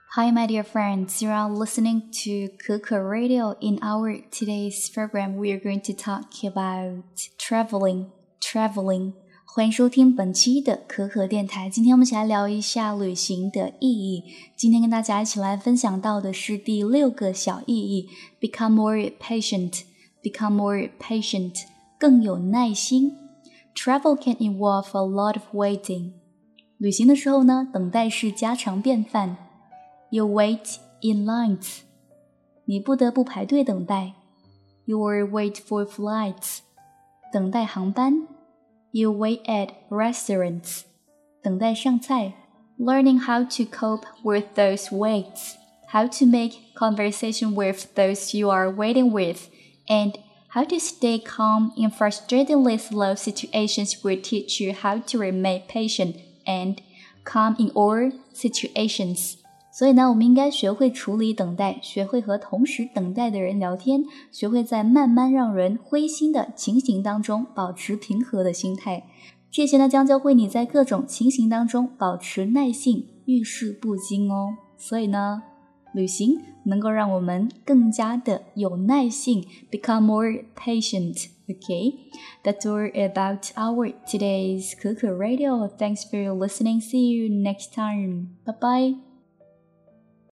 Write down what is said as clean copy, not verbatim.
Hi, my dear friends. You are listening to Keke Radio. In our today's program, we are going to talk about traveling. 欢迎收听本期的可可电台。今天我们一起来聊一下旅行的意义。今天跟大家一起来分享到的是第6个小意义 ：Become more patient. Become more patient. 更有耐心。Travel can involve a lot of waiting. 旅行的时候呢，等待是家常便饭。You wait in lines. 你不得不排队等待。You will wait for flights. 等待航班。You wait at restaurants. 等待上菜。Learning how to cope with those waits. How to make conversation with those you are waiting with. And how to stay calm in frustratingly slow situations will teach you how to remain patient and calm in all situations.所以呢，我们应该学会处理等待，学会和同时等待的人聊天，学会在慢慢让人灰心的情形当中保持平和的心态。这些呢，将教会你在各种情形当中保持耐性，遇事不惊哦。所以呢，旅行能够让我们更加的有耐性 ，become more patient. Okay, that's all about our today's Keke Radio. Thanks for listening. See you next time. Bye bye.